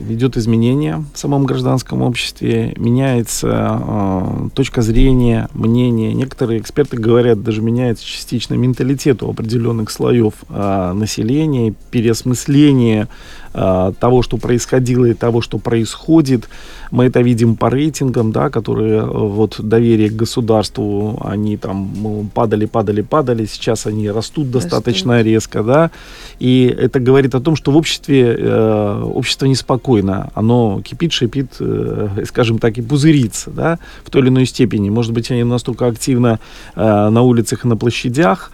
Идет изменение в самом гражданском обществе, меняется точка зрения, мнение. Некоторые эксперты говорят, даже меняется частично менталитет у определенных слоев населения, переосмысление того, что происходило и того, что происходит. Мы это видим по рейтингам, да, которые вот доверие к государству, они там падали, сейчас они растут достаточно резко, да, и это говорит о том, что в обществе общество неспокойно, оно кипит, шипит, скажем так, и пузырится, да, в той или иной степени. Может быть, они настолько активно на улицах и на площадях,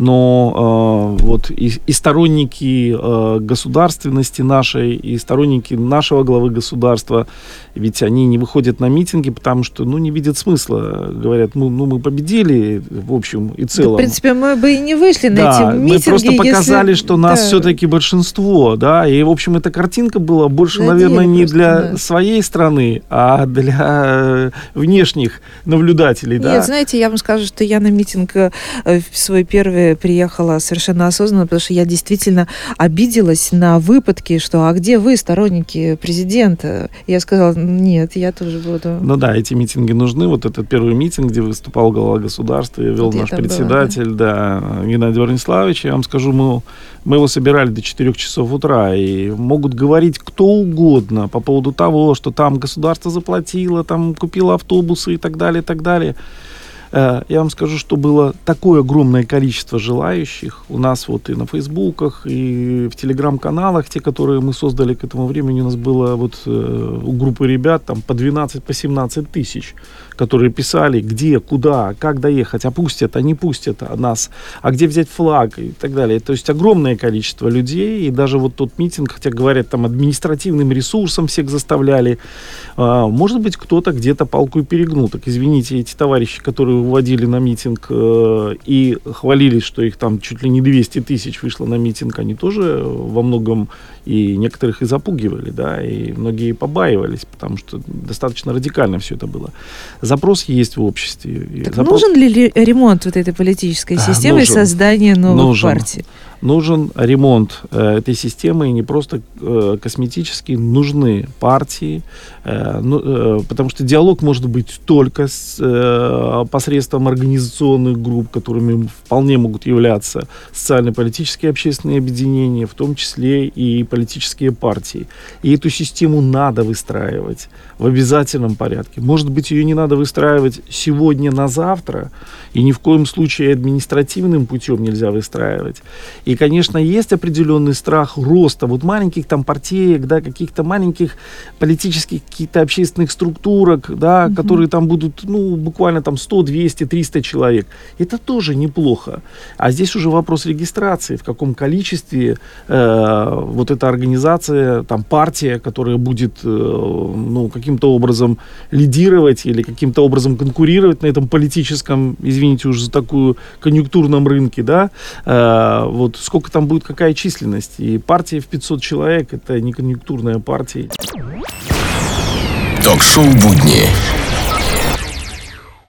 но вот и сторонники государственности нашей, и сторонники нашего главы государства, ведь они не выходят на митинги, потому что, не видят смысла. Говорят, мы победили, в общем и целом. Да, в принципе, мы бы и не вышли на эти митинги. Мы просто показали, что нас все-таки большинство, да, и, в общем, эта картинка была больше, наверное, не для своей страны, а для внешних наблюдателей, да. Нет, знаете, я вам скажу, что я на митинг свой первый приехала совершенно осознанно, потому что я действительно обиделась на выпадки, что «а где вы, сторонники президента?» Я сказала, нет, я тоже буду. Ну да, эти митинги нужны. Вот этот первый митинг, где выступал глава государства, вел наш председатель, Геннадий Владиславович. Я вам скажу, мы его собирали до 4 часов утра, и могут говорить кто угодно по поводу того, что там государство заплатило, там купило автобусы и так далее, и так далее. Я вам скажу, что было такое огромное количество желающих. У нас вот и на фейсбуках, и в телеграм-каналах, те, которые мы создали к этому времени, у нас было вот у группы ребят там по 12, по 17 тысяч, которые писали, где, куда, как доехать, а пустят, а не пустят нас, а где взять флаг и так далее. То есть огромное количество людей, и даже вот тот митинг, хотя говорят, там административным ресурсом всех заставляли, может быть, кто-то где-то палку и перегнул. Так извините, эти товарищи, которые выводили на митинг и хвалились, что их там чуть ли не 200 тысяч вышло на митинг, они тоже во многом и некоторых и запугивали, да, и многие побаивались, потому что достаточно радикально все это было. Запрос есть в обществе. Нужен ли ремонт вот этой политической системы и создание новых партий? Нужен ремонт этой системы, и не просто косметический, нужны партии, потому что диалог может быть только посредством организационных групп, которыми вполне могут являться социально-политические общественные объединения, в том числе и политические партии. И эту систему надо выстраивать в обязательном порядке. Может быть, ее не надо выстраивать сегодня на завтра, и ни в коем случае административным путем нельзя выстраивать. И, конечно, есть определенный страх роста вот маленьких там партиек, да, каких-то маленьких политических каких-то общественных структурок, да, которые там будут, буквально там 100, 200, 300 человек. Это тоже неплохо. А здесь уже вопрос регистрации, в каком количестве вот эта организация, там партия, которая будет, каким-то образом лидировать или каким-то образом конкурировать на этом политическом, извините уж за такую, конъюнктурном рынке, да, вот сколько там будет, какая численность. И партия в 500 человек — это не конъюнктурная партия. Ток-шоу «Будни»